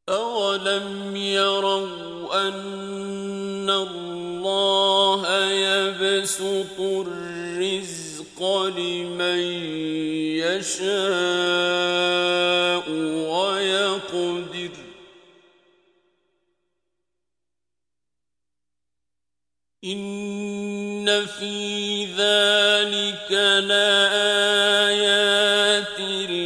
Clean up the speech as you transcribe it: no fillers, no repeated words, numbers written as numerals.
أَوَلَمْ يَرَوْا أَنَّ اللَّهَ يَبْسُطُ الرِّزْقَ لِمَن يَشَاءُ وَيَقْدِرُ إِنَّ فِي ذَلِكَ لَآيَاتٍ